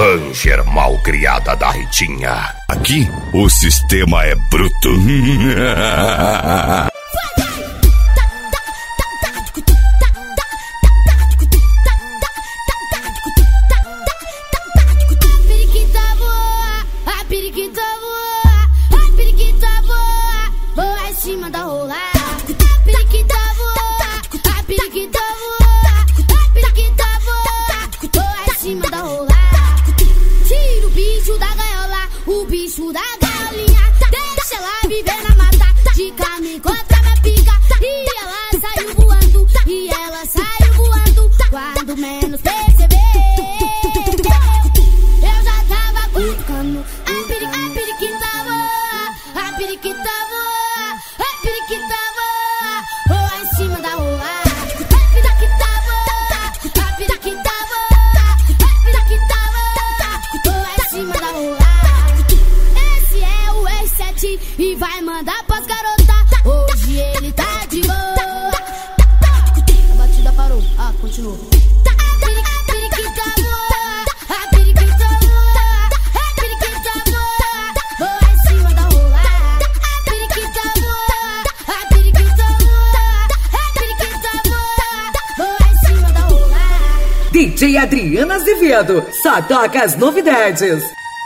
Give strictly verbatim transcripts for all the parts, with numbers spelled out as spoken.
Ranger malcriada da Ritinha. Aqui o sistema é bruto. E vai mandar pras garotas. Hoje ele tá de boa. A batida parou, ah, continua. A periquita voa, a periquita voa, a periquita voa, voa em cima da rola. A periquita voa, a periquita voa, a periquita voa, voa em cima da rola. D J Adriana Azevedo, só toca as novidades.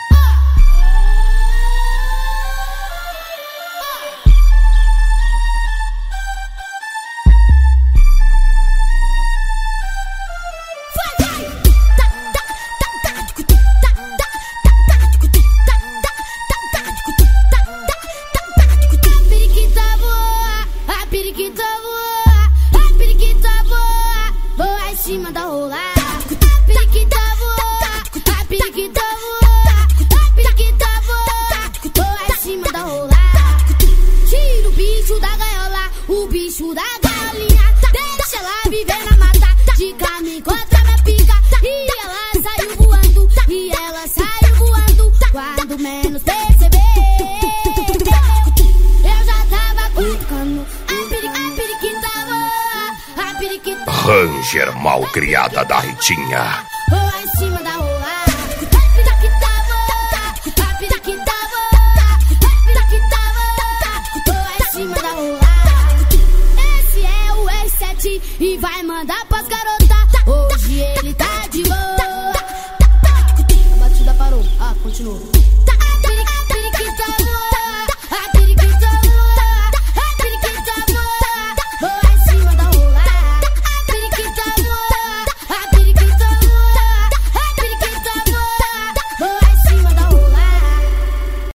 Ranger malcriada da Ritinha. Voa em cima da rola. A periquita voa, a periquita voa, a periquita voa, voa em cima da rola. Esse é o R sete e vai mandar pras garotas.